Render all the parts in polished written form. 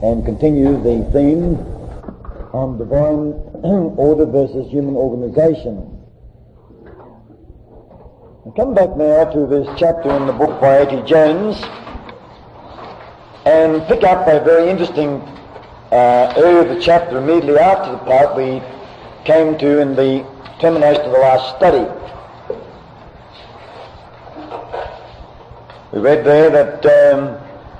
and continue the theme on divine order versus human organization. I come back now to this chapter in the book by A.T. Jones and pick up a very interesting area of the chapter immediately after the part we came to in the termination of the last study. We read there that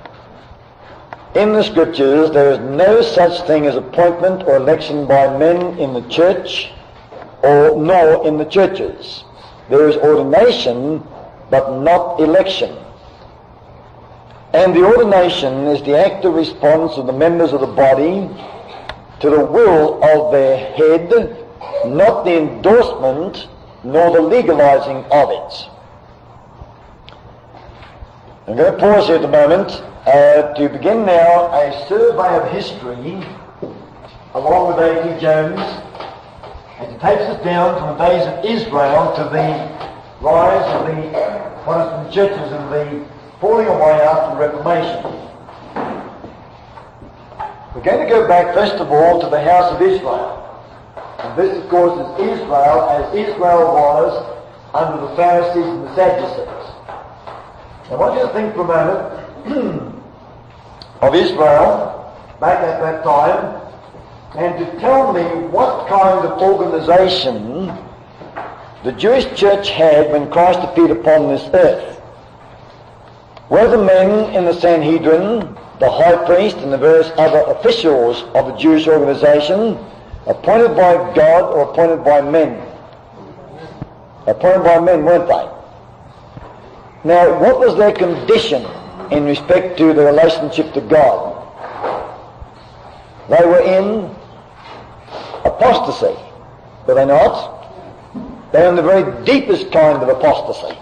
in the Scriptures there is no such thing as appointment or election by men in the church nor in the churches. There is ordination but not election. And the ordination is the active response of the members of the body to the will of their head, not the endorsement nor the legalizing of it. I'm going to pause here at the moment to begin now a survey of history along with A.T. Jones, as it takes us down from the days of Israel to the rise of the Protestant churches and the falling away after the Reformation. We're going to go back first of all to the house of Israel. And this, of course, is Israel as Israel was under the Pharisees and the Sadducees. I want you to think for a moment of Israel back at that time and to tell me what kind of organization the Jewish church had when Christ appeared upon this earth. Were the men in the Sanhedrin, the high priest and the various other officials of the Jewish organization appointed by God or appointed by men? Appointed by men, weren't they? Now, what was their condition in respect to the relationship to God? They were in apostasy, were they not? They were in the very deepest kind of apostasy.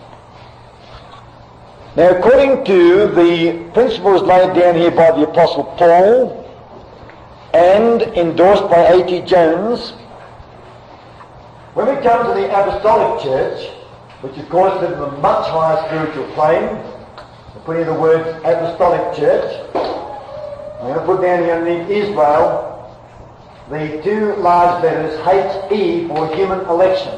Now, according to the principles laid down here by the Apostle Paul and endorsed by A.T. Jones, when we come to the Apostolic Church, which of course lives in a much higher spiritual plane, we put in the words Apostolic Church. I'm going to put down here underneath Israel the two large letters H-E for human election.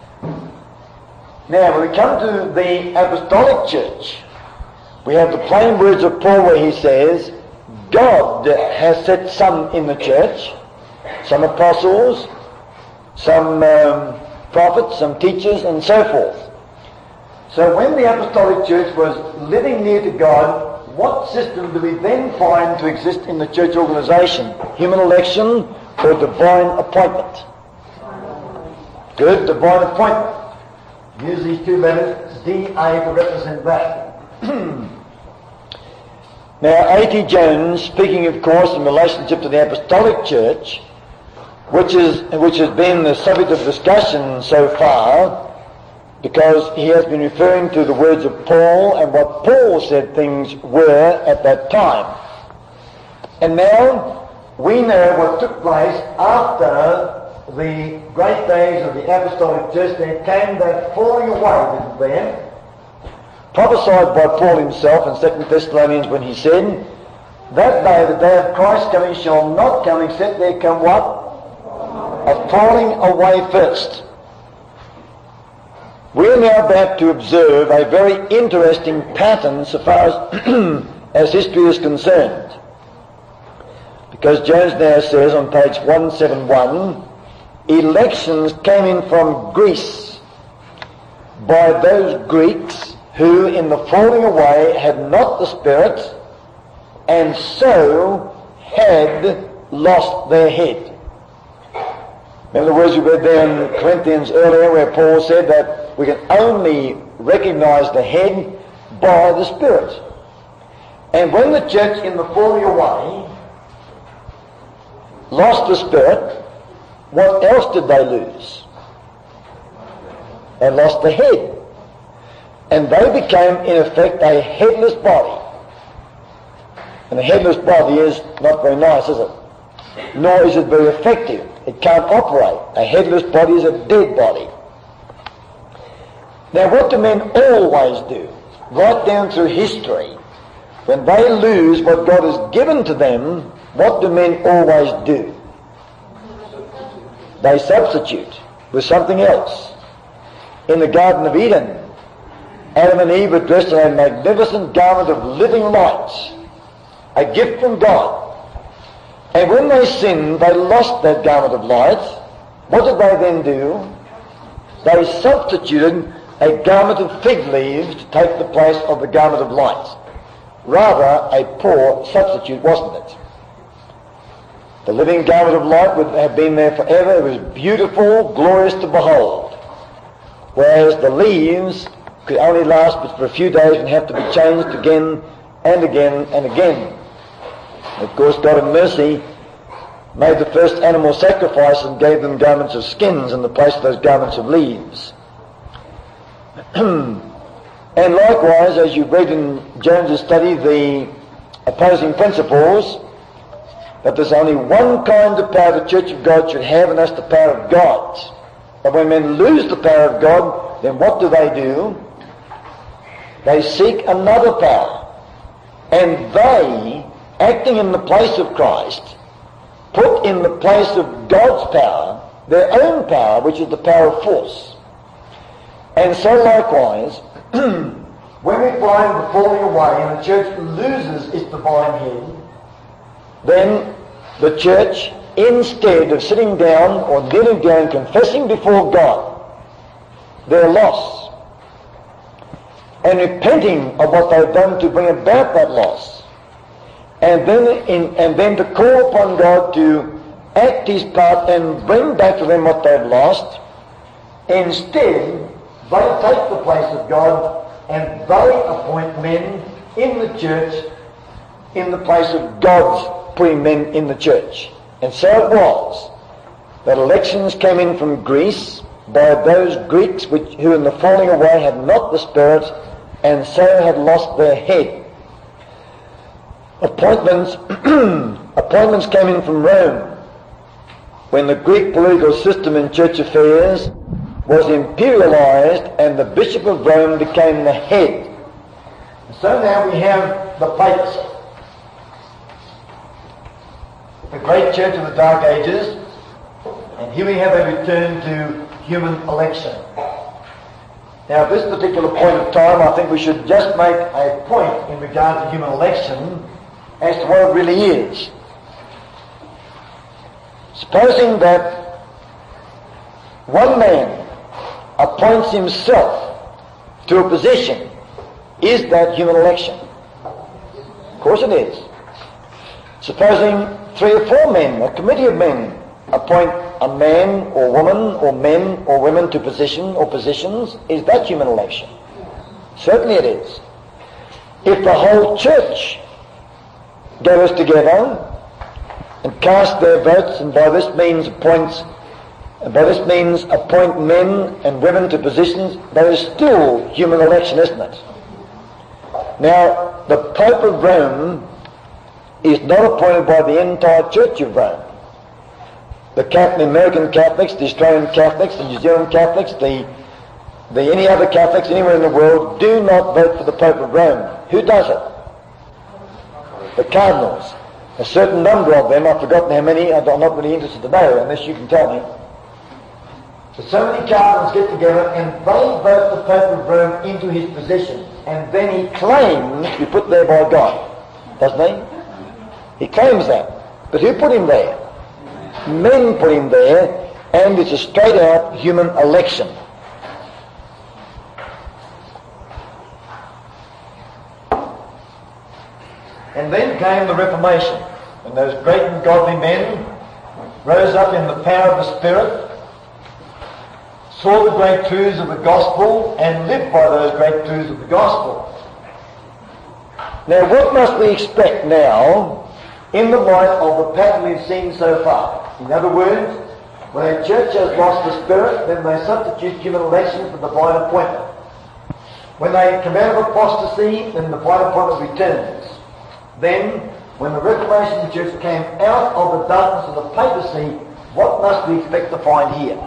Now, when we come to the Apostolic Church, we have the plain words of Paul where he says, God has set some in the church, some apostles, some prophets, some teachers, and so forth. So when the Apostolic Church was living near to God, what system do we then find to exist in the church organization? Human election or divine appointment? Good, divine appointment. Use these two letters, D-A, to represent that. Now, A.T. Jones, speaking of course in relationship to the Apostolic Church, which has been the subject of discussion so far, because he has been referring to the words of Paul and what Paul said things were at that time. And now we know what took place after the great days of the Apostolic Church. There came that falling away, didn't there? Prophesied by Paul himself in 2 Thessalonians when he said, that day, the day of Christ's coming, shall not come except there come what? A falling away first. We are now about to observe a very interesting pattern so far as history is concerned. Because Jones now says on page 171, elections came in from Greece by those Greeks who in the falling away had not the Spirit and so had lost their head. Remember the words we read there in Corinthians earlier where Paul said that we can only recognize the head by the Spirit. And when the church in the falling away lost the Spirit, what else did they lose? They lost the head. And they became, in effect, a headless body. And a headless body is not very nice, is it? Nor is it very effective. It can't operate. A headless body is a dead body. Now, what do men always do? Right down through history, when they lose what God has given to them, what do men always do? They substitute with something else. In the Garden of Eden, Adam and Eve were dressed in a magnificent garment of living light, a gift from God. And when they sinned, they lost that garment of light. What did they then do? They substituted a garment of fig leaves to take the place of the garment of light. Rather, a poor substitute, wasn't it? The living garment of light would have been there forever. It was beautiful, glorious to behold. Whereas the leaves could only last but for a few days and have to be changed again and again and again. Of course, God in mercy made the first animal sacrifice and gave them garments of skins in the place of those garments of leaves. And likewise, as you've read in Jones's study, the opposing principles, that there's only one kind of power the Church of God should have, and that's the power of God. But when men lose the power of God, then what do? They seek another power. And they, acting in the place of Christ, put in the place of God's power their own power, which is the power of force. And so likewise, when we find the falling away and the church loses its divine head, then the church, instead of sitting down or kneeling down confessing before God their loss and repenting of what they've done to bring about that loss, and then to call upon God to act his part and bring back to them what they've lost, instead they take the place of God and they appoint men in the church in the place of God's putting men in the church. And so it was that elections came in from Greece by those Greeks who in the falling away had not the Spirit and so had lost their head. Appointments came in from Rome when the Greek political system in church affairs was imperialized and the Bishop of Rome became the head. So now we have the papacy, the great church of the Dark Ages, and here we have a return to human election. Now at this particular point of time, I think we should just make a point in regard to human election as to what it really is. Supposing that one man appoints himself to a position, is that human election? Of course it is. Supposing 3 or 4 men, a committee of men, appoint a man or woman or men or women to position or positions, is that human election? Certainly it is. If the whole church gathers together and cast their votes and by this means appoint men and women to positions, that is still human election, isn't it? Now, the Pope of Rome is not appointed by the entire Church of Rome. The American Catholics, the Australian Catholics, the New Zealand Catholics, the any other Catholics anywhere in the world do not vote for the Pope of Rome. Who does it? The cardinals. A certain number of them, I've forgotten how many, I'm not really interested to know unless you can tell me. But so many cardinals get together and they vote the Pope of Rome into his position, and then he claims to be put there by God, doesn't he? He claims that. But who put him there? Men put him there, and it's a straight out human election. And then came the Reformation, and those great and godly men rose up in the power of the Spirit, saw the great truths of the gospel, and lived by those great truths of the gospel. Now, what must we expect now in the light of the pattern we've seen so far? In other words, when a church has lost the Spirit, then they substitute human election for divine appointment. When they come out of apostasy, then divine appointment returns. Then, when the Reformation of the Church came out of the darkness of the papacy, what must we expect to find here?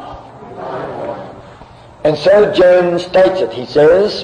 And so Jones states it. He says,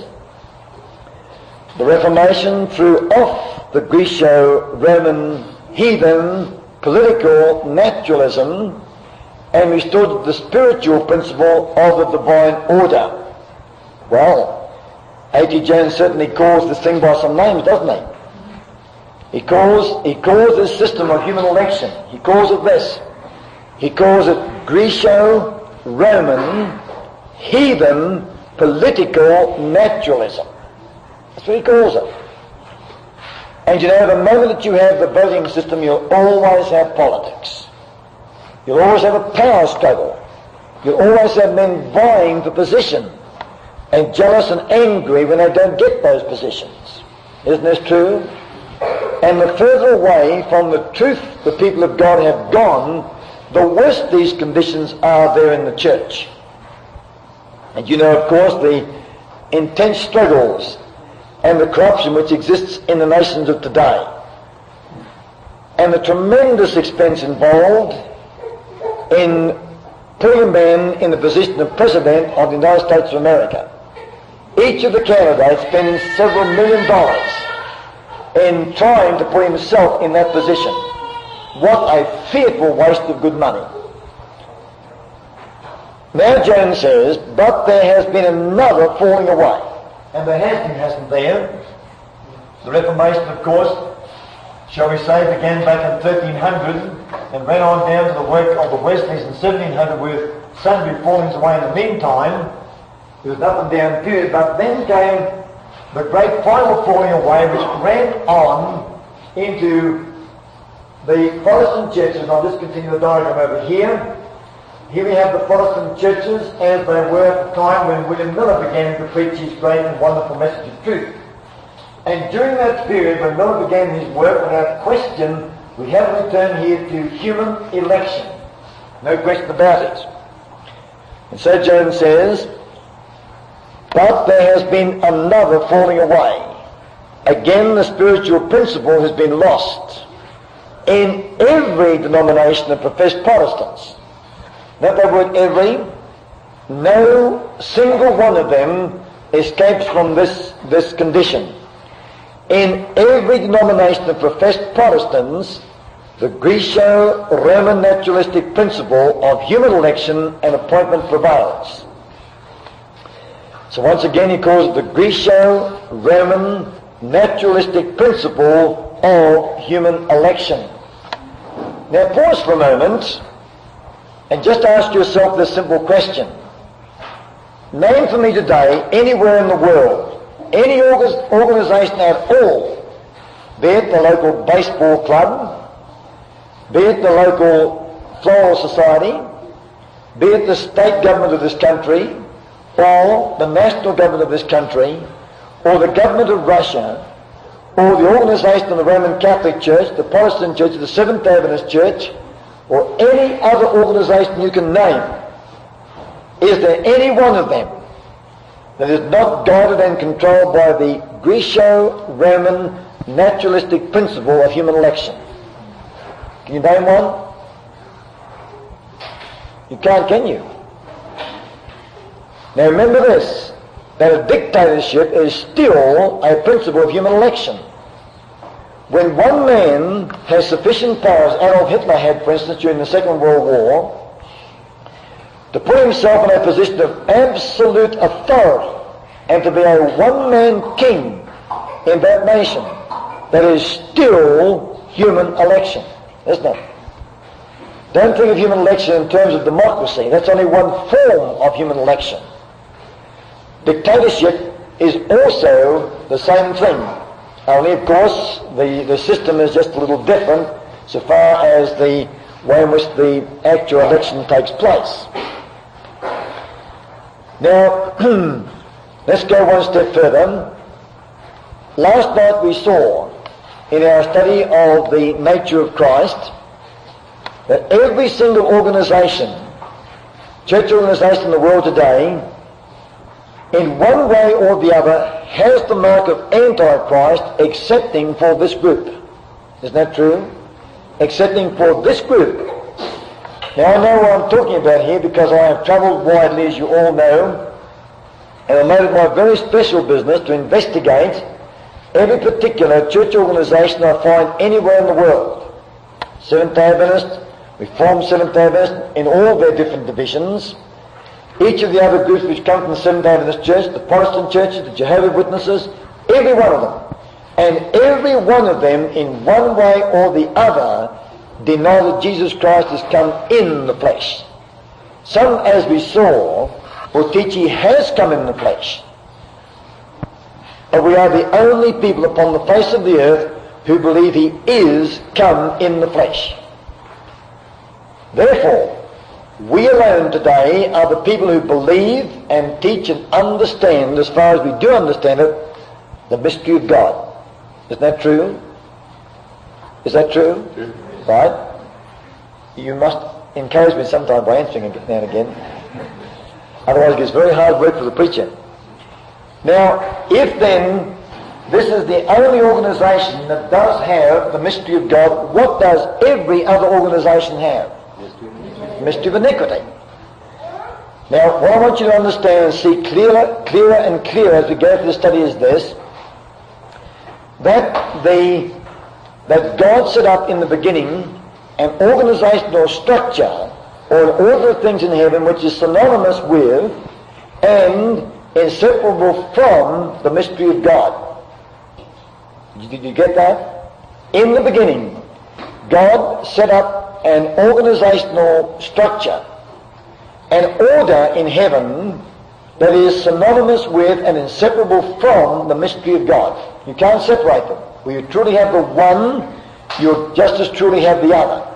the Reformation threw off the Greco-Roman heathen political naturalism and restored the spiritual principle of the divine order. Well, A.T. Jones certainly calls this thing by some names, doesn't he? He calls this system of human election, he calls it this. He calls it Greco-Roman heathen political naturalism. That's what he calls it. And you know, the moment that you have the voting system, you'll always have politics. You'll always have a power struggle. You'll always have men vying for position and jealous and angry when they don't get those positions. Isn't this true? And the further away from the truth the people of God have gone, the worse these conditions are there in the church. And you know, of course, the intense struggles and the corruption which exists in the nations of today, and the tremendous expense involved in putting a man in the position of President of the United States of America. Each of the candidates spends several $1 million in trying to put himself in that position. What a fearful waste of good money. Now Jones says, but there has been another falling away. And there has been, hasn't there? The Reformation, of course, shall we say, began back in 1300 and ran on down to the work of the Wesleys in 1700 with sundry fallings away in the meantime. It was an up and down period, but then came the great final falling away which ran on into the Protestant churches. And I'll just continue the diagram over here. Here we have the Protestant churches as they were at the time when William Miller began to preach his great and wonderful message of truth. And during that period when Miller began his work, without question, we have returned here to human election. No question about it. And so Jones says, but there has been another falling away. Again, the spiritual principle has been lost in every denomination of professed Protestants. Note that word every. No single one of them escapes from this condition. In every denomination of professed Protestants, the Greco-Roman naturalistic principle of human election and appointment prevails. So once again he calls it the Greco-Roman naturalistic principle of human election. Now pause for a moment and just ask yourself this simple question. Name for me today, anywhere in the world, any organisation at all, be it the local baseball club, be it the local floral society, be it the state government of this country, or the national government of this country, or the government of Russia, or the organisation of the Roman Catholic Church, the Protestant Church, the Seventh-day Adventist Church, or any other organisation you can name, is there any one of them that is not guided and controlled by the Greco-Roman naturalistic principle of human election? Can you name one? You can't, can you? Now remember this, that a dictatorship is still a principle of human election. When one man has sufficient power, as Adolf Hitler had, for instance, during the Second World War, to put himself in a position of absolute authority and to be a one-man king in that nation, that is still human election, isn't it? Don't think of human election in terms of democracy. That's only one form of human election. Dictatorship is also the same thing. Only, of course, the system is just a little different so far as the way in which the actual election takes place. Now, let's go one step further. Last night we saw in our study of the nature of Christ that every single organisation, church organisation in the world today, in one way or the other, has the mark of Antichrist, excepting for this group. Isn't that true? Excepting for this group. Now I know what I'm talking about here because I have travelled widely, as you all know, and I made it my very special business to investigate every particular church organisation I find anywhere in the world. Seventh-day Adventist, Reformed Seventh-day Adventist, in all their different divisions. Each of the other groups which come from the Seventh-day Adventist Church, the Protestant churches, the Jehovah's Witnesses, every one of them. And every one of them, in one way or the other, deny that Jesus Christ has come in the flesh. Some, as we saw, will teach he has come in the flesh. But we are the only people upon the face of the earth who believe he is come in the flesh. Therefore, we alone today are the people who believe and teach and understand, as far as we do understand it, the mystery of God. Isn't that true? Is that true? Yes. Right? You must encourage me sometime by answering now and again. Otherwise it gets very hard work for the preacher. Now, if then this is the only organisation that does have the mystery of God, what does every other organisation have? Mystery of iniquity. Now, what I want you to understand and see clearer and clearer as we go through the study is this, that God set up in the beginning an organizational structure or an order of things in heaven which is synonymous with and inseparable from the mystery of God. Did you get that? In the beginning, God set up an organizational structure, an order in heaven that is synonymous with and inseparable from the mystery of God. You can't separate them. Where you truly have the one, you just as truly have the other.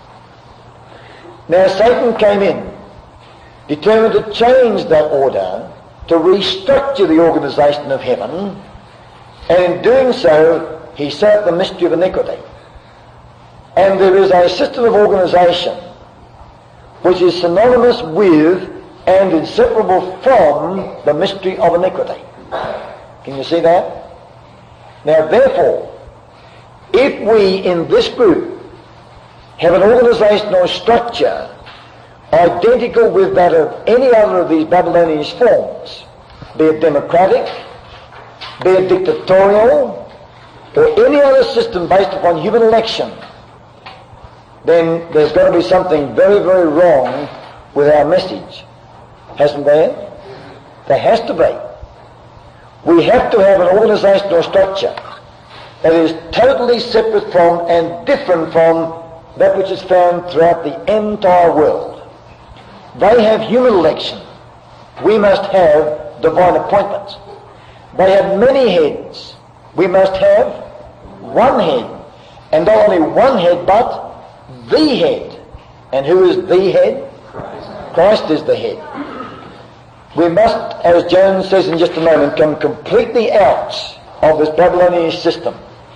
Now Satan came in, determined to change that order, to restructure the organisation of heaven, and in doing so, he set up the mystery of iniquity. And there is a system of organisation which is synonymous with and inseparable from the mystery of iniquity. Can you see that? Now therefore, if we in this group have an organisational structure identical with that of any other of these Babylonian forms, be it democratic, be it dictatorial, or any other system based upon human election, then there's got to be something very, very wrong with our message. Hasn't there? There has to be. We have to have an organisational structure that is totally separate from and different from that which is found throughout the entire world. They have human election. We must have divine appointments. They have many heads. We must have one head. And not only one head, but the head. And who is the head? Christ is the head. We must, as Jones says in just a moment, come completely out of this Babylonian system.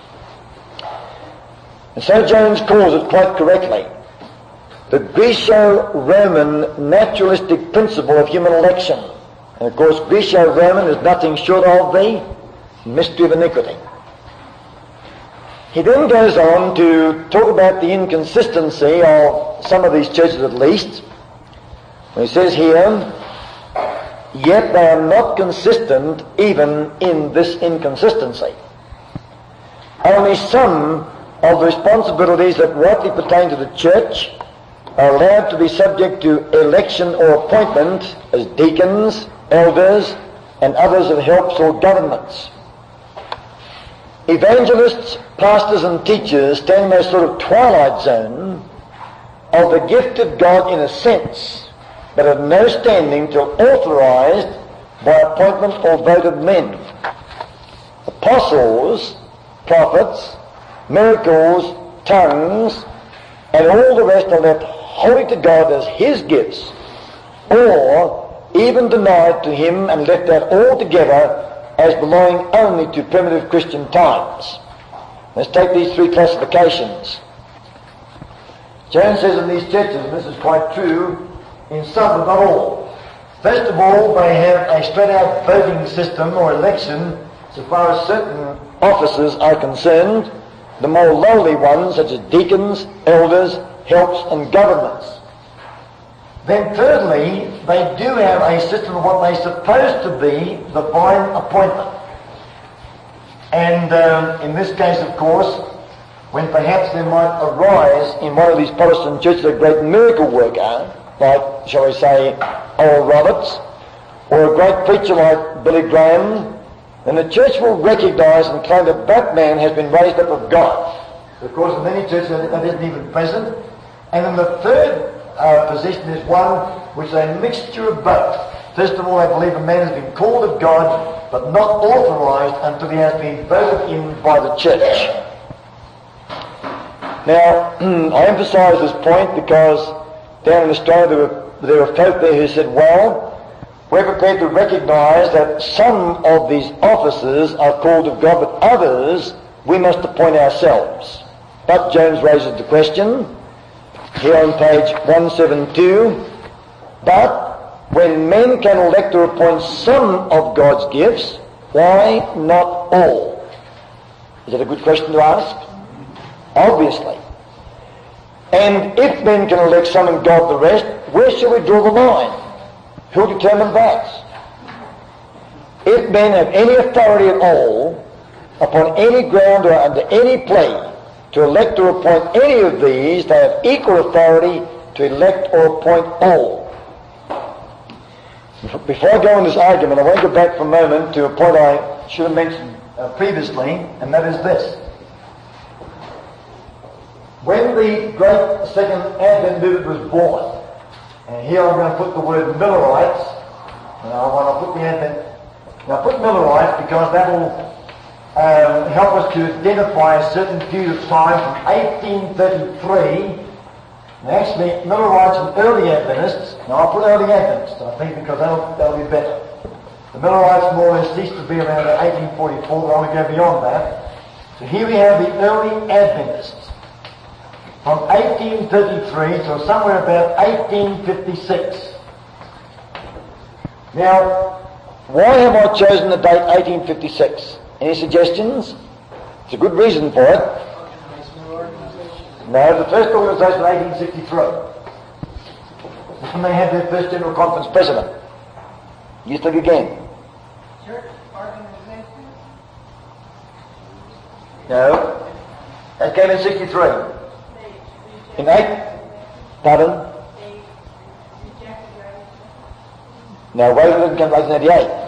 And so Jones calls it quite correctly the Greco-Roman naturalistic principle of human election. And of course Greco-Roman is nothing short of the mystery of iniquity. He then goes on to talk about the inconsistency of some of these churches at least. He says here, yet they are not consistent even in this inconsistency. Only some of the responsibilities that rightly pertain to the church are allowed to be subject to election or appointment as deacons, elders, and others of helps or governments. Evangelists, pastors and teachers stand in that sort of twilight zone of the gift of God in a sense, but of no standing till authorized by appointment or vote of men. Apostles, prophets, miracles, tongues, and all the rest are left wholly to God as his gifts, or even denied to him and left out altogether as belonging only to primitive Christian times. Let's take these three classifications. Jones says in these churches, and this is quite true, in some but not all. First of all, they have a straight-out voting system or election so far as certain offices are concerned, the more lowly ones such as deacons, elders, helps and governments. Then thirdly, they do have a system of what they suppose to be divine appointment. And in this case, of course, when perhaps there might arise in one of these Protestant churches a great miracle worker, like, shall we say, Oral Roberts, or a great preacher like Billy Graham, then the church will recognise and claim that that man has been raised up of God. Of course, in many churches that isn't even present. And then the third position is one which is a mixture of both. First of all, they believe a man has been called of God, but not authorised until he has been voted in by the church. Now, I emphasise this point because down in Australia there were folk there who said, well, we're prepared to recognise that some of these officers are called of God, but others we must appoint ourselves. But Jones raises the question, here on page 172, but when men can elect or appoint some of God's gifts, why not all? Is that a good question to ask? Obviously. And if men can elect some and God the rest, where shall we draw the line? Who will determine that? If men have any authority at all, upon any ground or under any plea, to elect or appoint any of these, they have equal authority to elect or appoint all. Before I go on this argument, I want to go back for a moment to a point I should have mentioned previously, and that is this. When the great Second Advent movement was born, and here I'm going to put the word Millerites, and I want to put the Advent, now put Millerites because that will help us to identify a certain period of time from 1833. And actually, Millerites and early Adventists, now I'll put early Adventists, I think, because that'll be better. The Millerites more or less ceased to be around 1844, but I want to go beyond that. So here we have the early Adventists. From 1833 to somewhere about 1856. Now, why have I chosen the date 1856? Any suggestions? There's a good reason for it. No, the first organisation was 1863. When they had their first General Conference president. You think again. Church organization? No. That came in 63. In 8? Pardon? No, Wesley didn't come in 1888.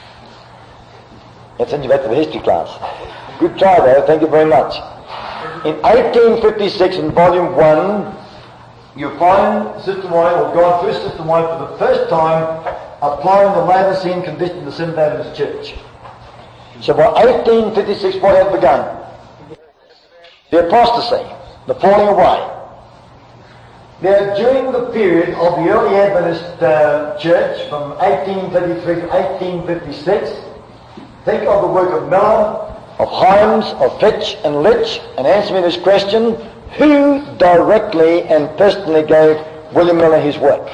That sends you back to the history class. Good try though, thank you very much. In 1856, in volume 1, you find Sister White, or God through Sister White for the first time, applying the Laodicean condition to the Seventh Adventist Church. So by 1856, what had begun? The apostasy, the falling away. Now, during the period of the early Adventist Church, from 1833 to 1856, think of the work of Miller, of Hyams, of Fitch and Litch, and answer me this question, who directly and personally gave William Miller his work?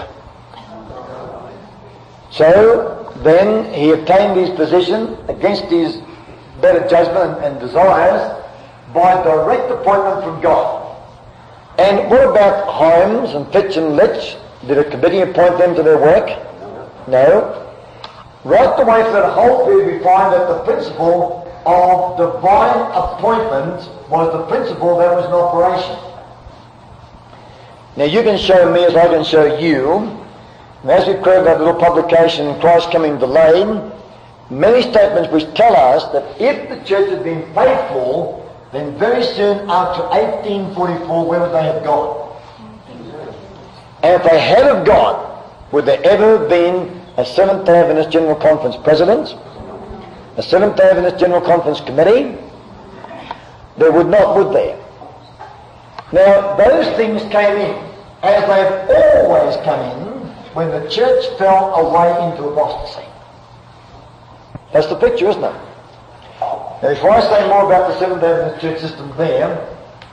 So, then he obtained his position against his better judgment and desires by direct appointment from God. And what about Hyams and Fitch and Litch? Did a committee appoint them to their work? No. Right the way through the whole period we find that the principle of divine appointment was the principle that was in operation. Now you can show me as I can show you, and as we created that little publication, Christ Coming Delayed, many statements which tell us that if the church had been faithful, then very soon after 1844, where would they have gone? And if they had have gone, would there ever have been a Seventh Adventist General Conference President, a Seventh Adventist General Conference Committee? There would not, would there? Now, those things came in, as they've always come in, when the church fell away into apostasy. That's the picture, isn't it? Now, before I say more about the Seventh Adventist Church system there,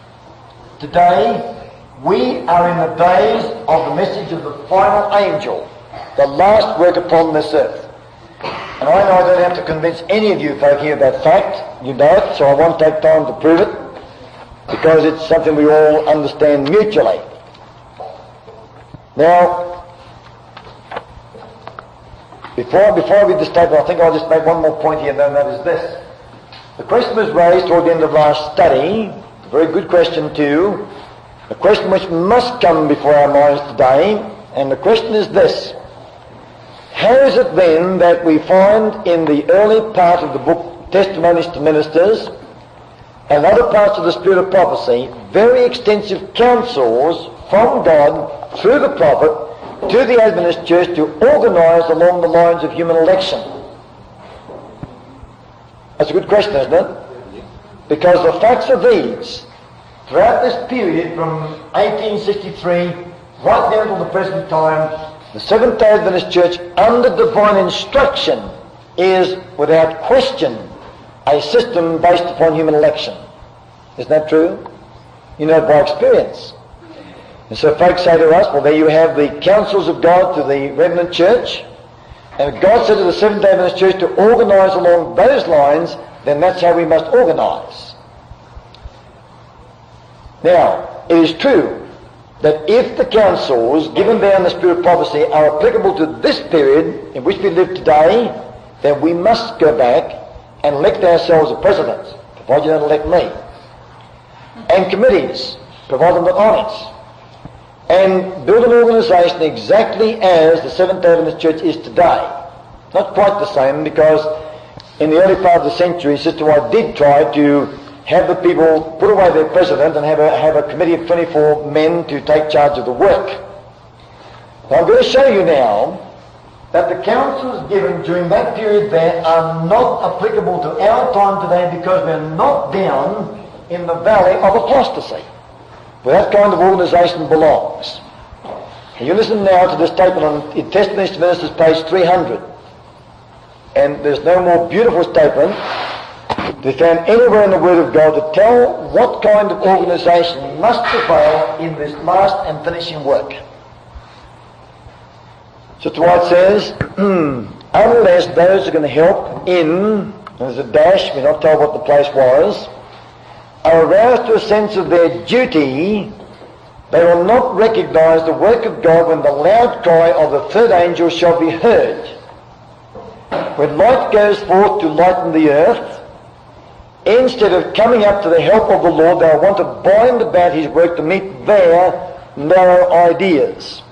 today we are in the days of the message of the final angel, the last work upon this earth. And I know I don't have to convince any of you folk here of that fact. You know it, so I won't take time to prove it, because it's something we all understand mutually. Now, before I read the statement, I think I'll just make one more point here, and that is this. The question was raised toward the end of last study, very good question too. A question which must come before our minds today, and the question is this. How is it then that we find in the early part of the book Testimonies to Ministers and other parts of the Spirit of Prophecy very extensive counsels from God through the prophet to the Adventist Church to organise along the lines of human election? That's a good question, isn't it? Because the facts are these. Throughout this period from 1863 right down to the present time, the Seventh-day Adventist Church under divine instruction is without question a system based upon human election. Isn't that true? You know it by experience. And so folks say to us, well, there you have the counsels of God to the remnant church, and if God said to the Seventh-day Adventist Church to organise along those lines, then that's how we must organise. Now, it is true that if the counsels given there in the Spirit of Prophecy are applicable to this period in which we live today, then we must go back and elect ourselves a president, provided you don't elect me, and committees, provided them aren't, and build an organisation exactly as the Seventh-day Adventist Church is today. Not quite the same, because in the early part of the century, Sister White did try to have the people put away their president and have a committee of 24 men to take charge of the work. Now I'm going to show you now that the counsels given during that period there are not applicable to our time today, because we're not down in the valley of apostasy, where that kind of organisation belongs. And you listen now to this statement in Testimonies to Ministers, page 300. And there's no more beautiful statement to be found anywhere in the Word of God to tell what kind of organisation must prevail in this last and finishing work. Sister White says, unless those are going to help in, and there's a dash, we're not told what the place was, are aroused to a sense of their duty, they will not recognise the work of God when the loud cry of the third angel shall be heard. When light goes forth to lighten the earth, instead of coming up to the help of the Lord, they'll want to bind about his work to meet their narrow ideas.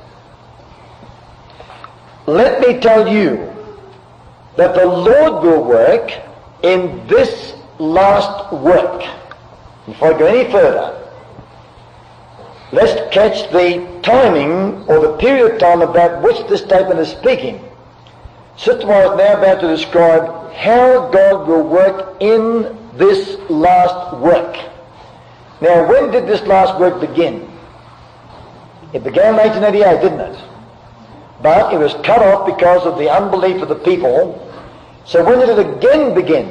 Let me tell you that the Lord will work in this last work. Before I go any further, let's catch the timing or the period of time about which this statement is speaking. Sister White is now about to describe how God will work in this last work. Now, when did this last work begin? It began in 1888, didn't it? But it was cut off because of the unbelief of the people. So when did it again begin?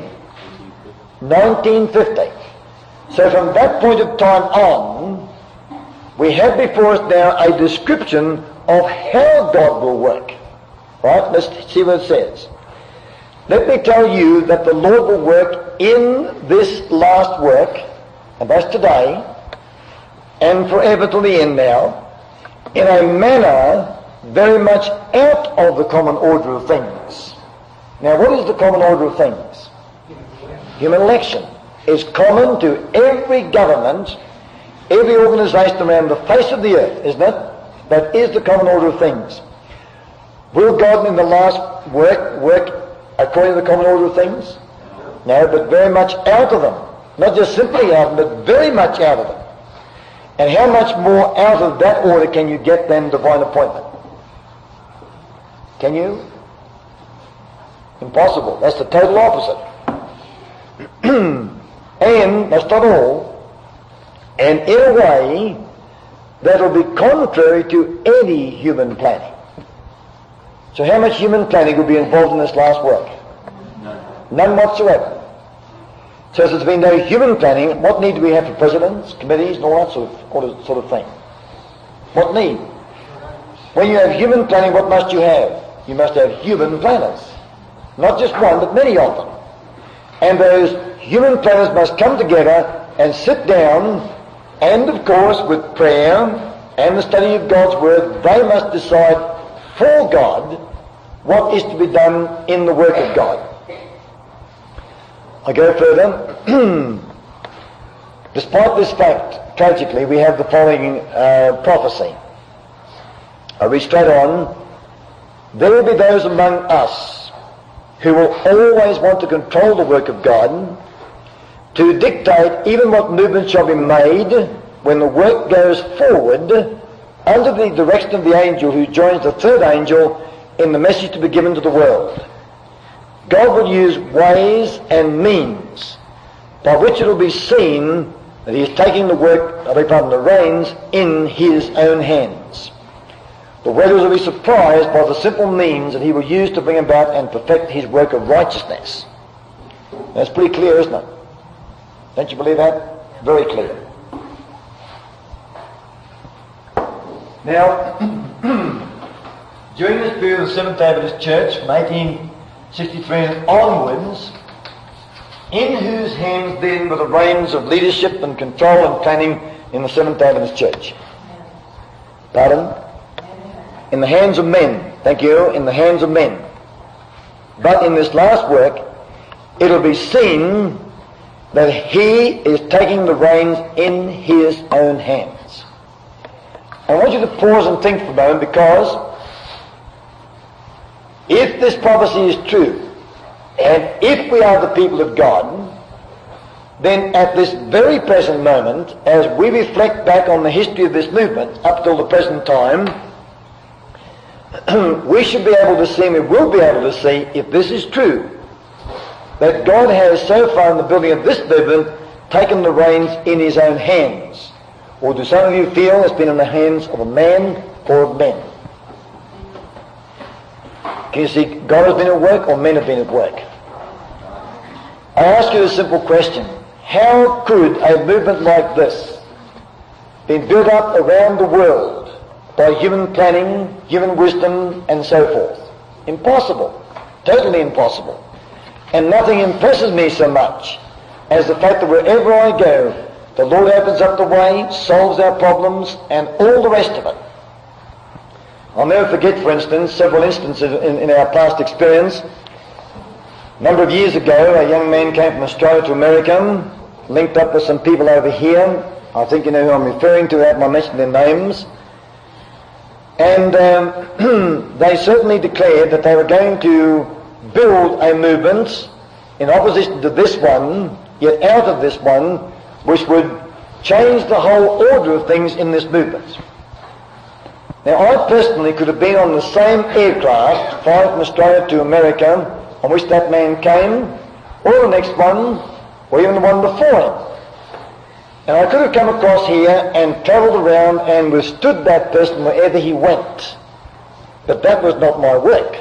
1950. So from that point of time on, we have before us now a description of how God will work. Right? Let's see what it says. Let me tell you that the Lord will work in this last work, and that's today, and forever till the end now, in a manner very much out of the common order of things. Now, what is the common order of things? Human election is common to every government, every organisation around the face of the earth, isn't it? That is the common order of things. Will God in the last work according to the common order of things? No, but very much out of them. Not just simply out of them, but very much out of them. And how much more out of that order can you get than divine appointment? Can you? Impossible. That's the total opposite. And, that's not all, and in a way that will be contrary to any human planning. So how much human planning will be involved in this last work? None whatsoever. So there's been no human planning. What need do we have for presidents, committees, and all that sort of thing? What need? When you have human planning, what must you have? You must have human planners. Not just one, but many of them. And those human planners must come together and sit down, and of course with prayer and the study of God's Word, they must decide for God what is to be done in the work of God. I go further. Despite this fact, tragically, we have the following prophecy. I read straight on. There will be those among us who will always want to control the work of God, to dictate even what movements shall be made when the work goes forward under the direction of the angel who joins the third angel in the message to be given to the world. God will use ways and means by which it will be seen that he is taking the reins in his own hands. The world will be surprised by the simple means that he will use to bring about and perfect his work of righteousness. That's pretty clear, isn't it? Don't you believe that? Very clear. Now, during this period of the Seventh-day Adventist Church, from 1863 and onwards, in whose hands then were the reins of leadership and control and planning in the Seventh-day Adventist Church? Pardon? In the hands of men. Thank you. In the hands of men. But in this last work, it'll be seen that he is taking the reins in his own hands. I want you to pause and think for a moment, because if this prophecy is true, and if we are the people of God, then at this very present moment, as we reflect back on the history of this movement up till the present time, we should be able to see, and we will be able to see, if this is true, that God has so far in the building of this movement taken the reins in his own hands. Or do some of you feel it's been in the hands of a man or of men? Can you see God has been at work or men have been at work? I ask you a simple question. How could a movement like this be built up around the world by human planning, human wisdom, and so forth? Impossible. Totally impossible. And nothing impresses me so much as the fact that wherever I go, the Lord opens up the way, solves our problems, and all the rest of it. I'll never forget, for instance, several instances in our past experience. A number of years ago, a young man came from Australia to America, linked up with some people over here. I think you know who I'm referring to, I haven't mentioned their names. And they certainly declared that they were going to build a movement in opposition to this one, yet out of this one, which would change the whole order of things in this movement. Now, I personally could have been on the same aircraft flying from Australia to America on which that man came, or the next one, or even the one before him. And I could have come across here and travelled around and withstood that person wherever he went. But that was not my work.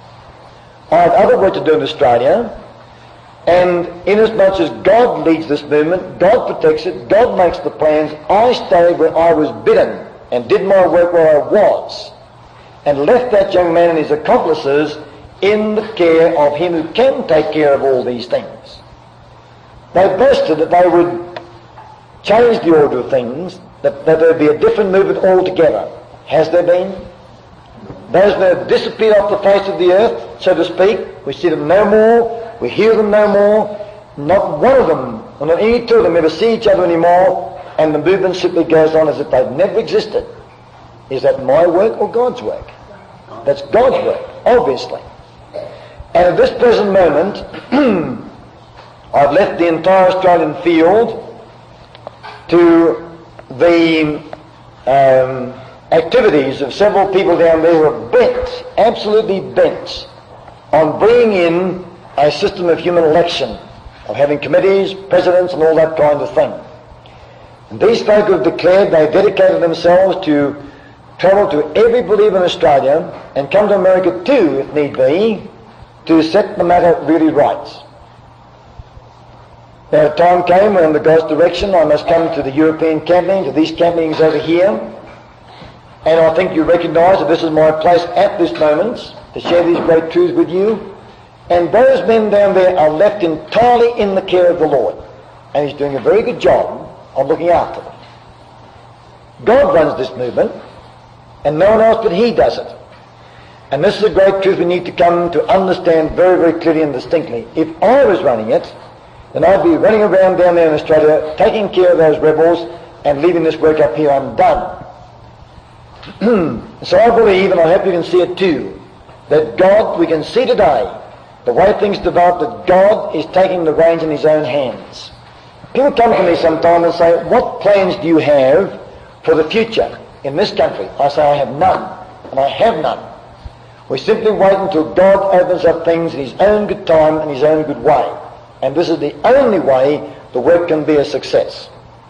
I had other work to do in Australia, and inasmuch as God leads this movement, God protects it, God makes the plans, I stayed where I was bidden and did my work where I was, and left that young man and his accomplices in the care of him who can take care of all these things. They boasted that they would change the order of things, that there would be a different movement altogether. Has there been? Those that have disappeared off the face of the earth, so to speak, we see them no more, we hear them no more, not one of them, or not any two of them ever see each other anymore, and the movement simply goes on as if they've never existed. Is that my work or God's work? That's God's work, obviously. And at this present moment, I've left the entire Australian field to the activities of several people down there who are bent, absolutely bent, on bringing in a system of human election, of having committees, presidents, and all that kind of thing. And these folk have declared they dedicated themselves to travel to every believer in Australia and come to America too, if need be, to set the matter really right. Now, a time came when, under God's direction, I must come to the European camping, to these campings over here, and I think you recognise that this is my place at this moment to share these great truths with you. And those men down there are left entirely in the care of the Lord, and He's doing a very good job of looking after them. God runs this movement, and no one else but He does it. And this is a great truth we need to come to understand very, very clearly and distinctly. If I was running it, then I'd be running around down there in Australia, taking care of those rebels and leaving this work up here undone. So I believe, and I hope you can see it too, that God, we can see today, the way things develop, that God is taking the reins in his own hands. People come to me sometimes and say, what plans do you have for the future in this country? I say, I have none, and I have none. We simply wait until God opens up things in his own good time and his own good way. And this is the only way the work can be a success.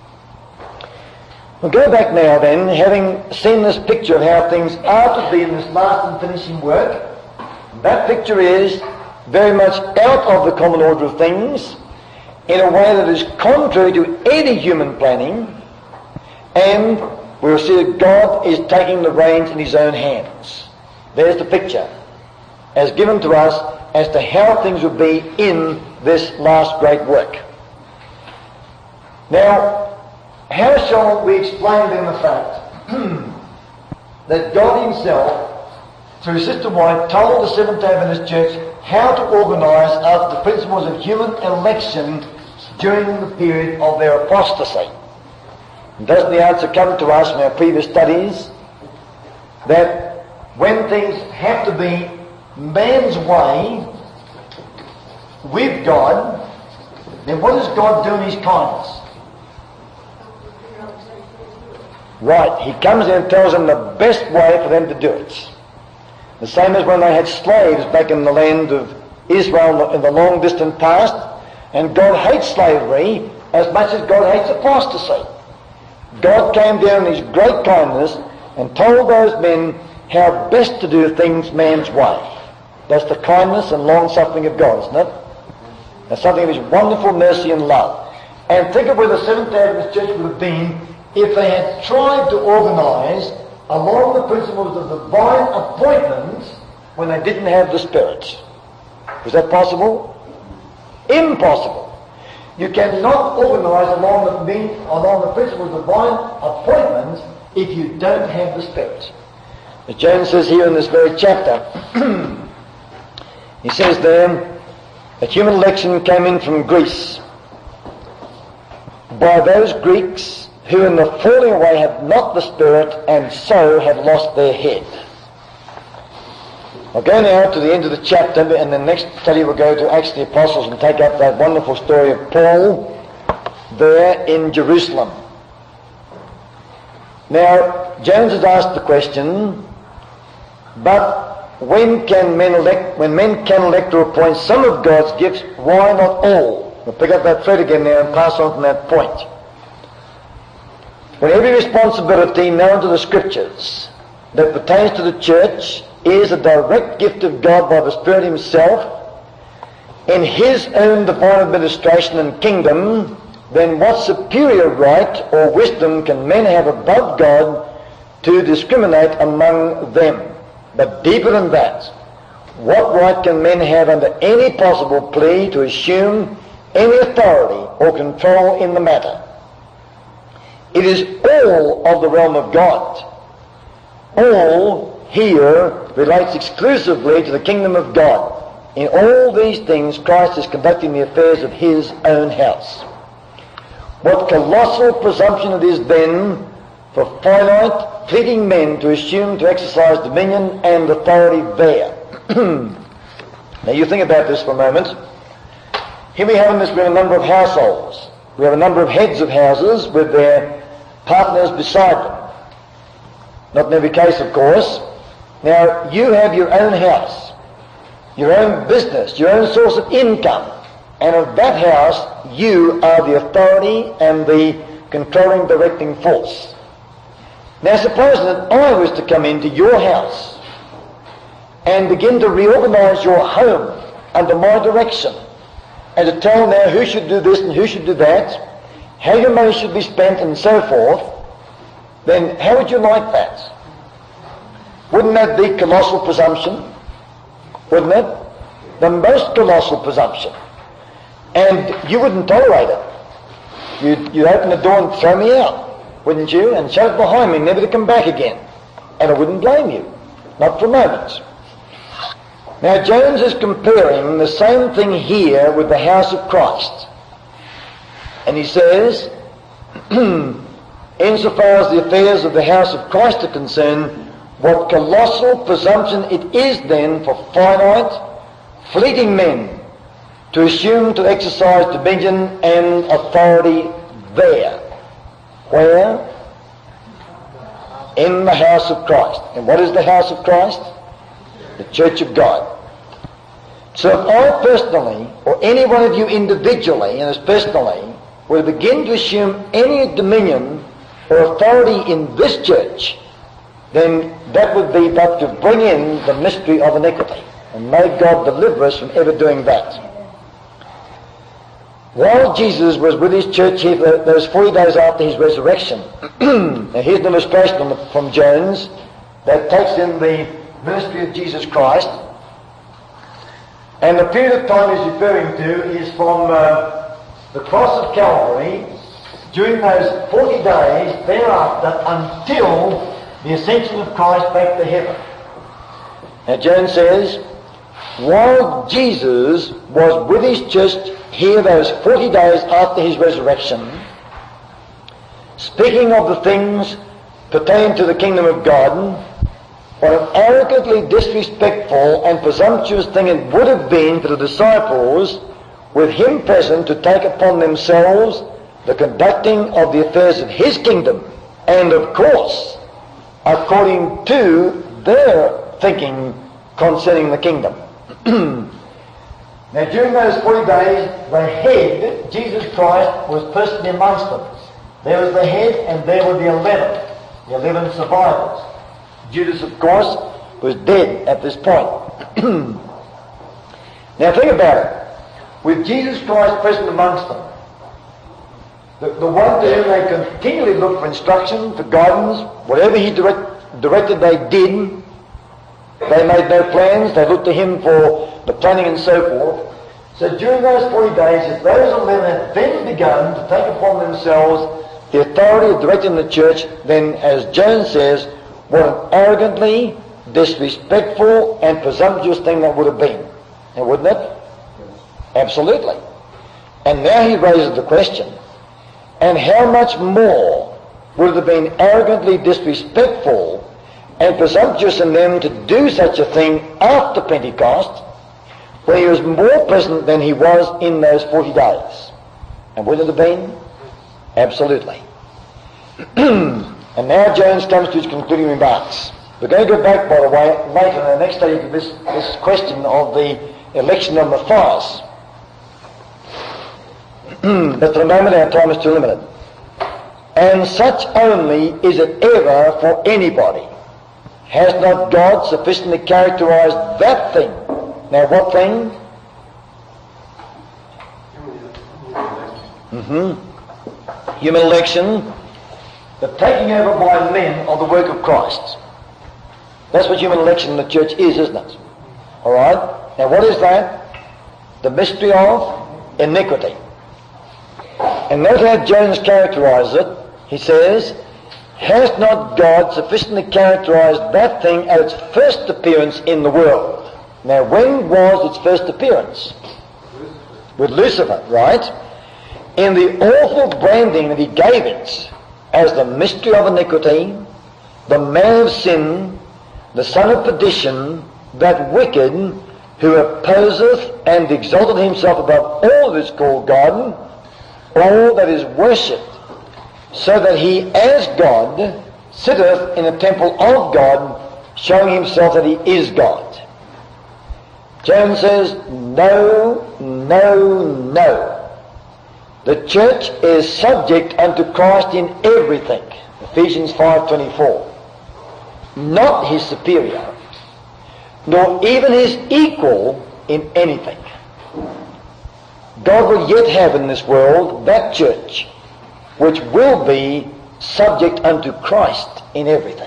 We'll go back now then, having seen this picture of how things are to be in this last and finishing work. That picture is very much out of the common order of things, in a way that is contrary to any human planning, and we'll see that God is taking the reins in his own hands. There's the picture, as given to us as to how things will be in this last great work. Now, how shall we explain then the fact that God himself, through Sister White, told the Seventh-day Adventist Church how to organise after the principles of human election during the period of their apostasy? And doesn't the answer come to us from our previous studies that when things have to be man's way with God, then what does God do in his kindness? Right, he comes in and tells them the best way for them to do it. The same as when they had slaves back in the land of Israel in the long distant past, and God hates slavery as much as God hates apostasy. God came down in his great kindness and told those men how best to do things man's way. That's the kindness and long-suffering of God, isn't it? That's something of his wonderful mercy and love. And think of where the Seventh-day Adventist Church would have been if they had tried to organise along the principles of divine appointment when they didn't have the Spirit. Was that possible? Impossible. You cannot organise along the principles of divine appointment if you don't have the Spirit. As James says here in this very chapter, he says there that human election came in from Greece by those Greeks who in the falling away have not the Spirit and so have lost their head. I'll go now to the end of the chapter, and the next study we'll go to Acts of the Apostles and take up that wonderful story of Paul there in Jerusalem. Now, James has asked the question, but when men can elect or appoint some of God's gifts, why not all? We'll pick up that thread again now and pass on from that point. When every responsibility known to the Scriptures that pertains to the church is a direct gift of God by the Spirit himself in his own divine administration and kingdom, then what superior right or wisdom can men have above God to discriminate among them? But deeper than that, what right can men have under any possible plea to assume any authority or control in the matter? It is all of the realm of God. All here relates exclusively to the kingdom of God. In all these things, Christ is conducting the affairs of his own house. What colossal presumption it is then for finite, fleeting men to assume to exercise dominion and authority there. Now you think about this for a moment. Here we have a number of households. We have a number of heads of houses with their partners beside them. Not in every case, of course. Now, you have your own house, your own business, your own source of income, and of that house, you are the authority and the controlling, directing force. Now, suppose that I was to come into your house and begin to reorganise your home under my direction, and to tell now who should do this and who should do that, how your money should be spent and so forth, then how would you like that? Wouldn't that be colossal presumption? Wouldn't it? The most colossal presumption. And you wouldn't tolerate it. You'd open the door and throw me out, wouldn't you? And shut it behind me, never to come back again. And I wouldn't blame you. Not for a moment. Now James is comparing the same thing here with the house of Christ. And he says, insofar as the affairs of the house of Christ are concerned, what colossal presumption it is then for finite, fleeting men to assume to exercise dominion and authority there. Where? In the house of Christ. And what is the house of Christ? The church of God. So if I personally, or any one of you individually and as personally, were to begin to assume any dominion or authority in this church, then that would be but to bring in the mystery of iniquity. And may God deliver us from ever doing that. While Jesus was with his church here for those 40 days after his resurrection, now here's an illustration from Jones that takes in the ministry of Jesus Christ. And the period of time he's referring to is from the cross of Calvary during those 40 days thereafter until the ascension of Christ back to heaven. Now Jones says, while Jesus was with his church here those 40 days after his resurrection, speaking of the things pertaining to the kingdom of God, what an arrogantly disrespectful and presumptuous thing it would have been for the disciples, with him present, to take upon themselves the conducting of the affairs of his kingdom, and of course, according to their thinking concerning the kingdom. Now during those 40 days, the head, Jesus Christ, was personally amongst them. There was the head and there were the 11 survivors. Judas, of course, was dead at this point. Now think about it. With Jesus Christ present amongst them, the one to whom they continually looked for instruction, for guidance, whatever he directed they did. They made no plans, they looked to him for the planning and so forth. So during those 40 days, if those 11 had then begun to take upon themselves the authority of directing the church, then, as Jones says, what an arrogantly disrespectful and presumptuous thing that would have been. Now, wouldn't it? Absolutely. And now he raises the question, and how much more would it have been arrogantly disrespectful and presumptuous in them to do such a thing after Pentecost, when he was more present than he was in those 40 days. And would it have been? Absolutely. And now Jones comes to his concluding remarks. We're going to go back, by the way, later in the next study to this question of the election of Matthias. But for the moment our time is too limited. And such only is it ever for anybody. Has not God sufficiently characterized that thing? Now what thing? Human election, the taking over by men of the work of Christ. That's what human election in the church is, isn't it? Alright? Now what is that? The mystery of iniquity. And note how Jones characterizes it. He says, has not God sufficiently characterized that thing at its first appearance in the world? Now, when was its first appearance? With Lucifer, right? In the awful branding that he gave it as the mystery of iniquity, the man of sin, the son of perdition, that wicked, who opposeth and exalteth himself above all that is called God, all that is worshipped, so that he, as God, sitteth in the temple of God, showing himself that he is God. Jones says, no, no, no. The church is subject unto Christ in everything. Ephesians 5:24. Not his superior, nor even his equal in anything. God will yet have in this world that church which will be subject unto Christ in everything.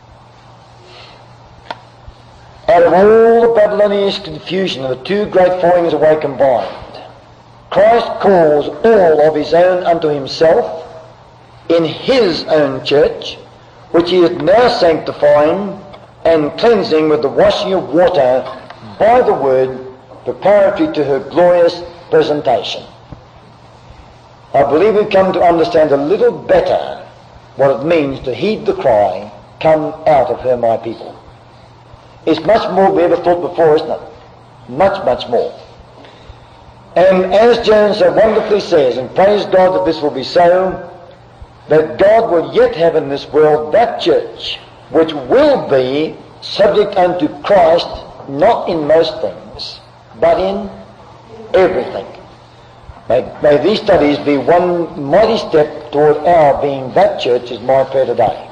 Out of all the Babylonian confusion of the two great fallings away combined, Christ calls all of his own unto himself in his own church, which he is now sanctifying and cleansing with the washing of water by the word, preparatory to her glorious presentation. I believe we've come to understand a little better what it means to heed the cry, "Come out of her, my people." It's much more we ever thought before, isn't it? Much, much more. And as Jones so wonderfully says, and praise God that this will be so, that God will yet have in this world that church which will be subject unto Christ, not in most things, but in everything. May these studies be one mighty step toward our being that church, is my prayer today.